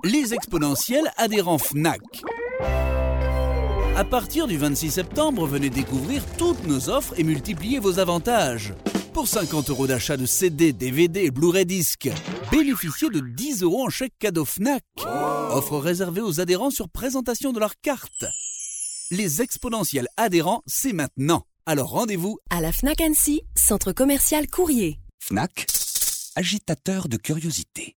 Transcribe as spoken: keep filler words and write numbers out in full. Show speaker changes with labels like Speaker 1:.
Speaker 1: Les exponentiels adhérents Fnac. À partir du vingt-six septembre, venez découvrir toutes nos offres et multiplier vos avantages. Pour cinquante euros d'achat de C D, D V D et Blu-ray disque, bénéficiez de dix euros en chèque cadeau Fnac. Offre réservée aux adhérents sur présentation de leur carte. Les exponentiels adhérents, c'est maintenant. Alors rendez-vous
Speaker 2: à la Fnac Annecy, centre commercial Courrier.
Speaker 3: Fnac, agitateur de curiosité.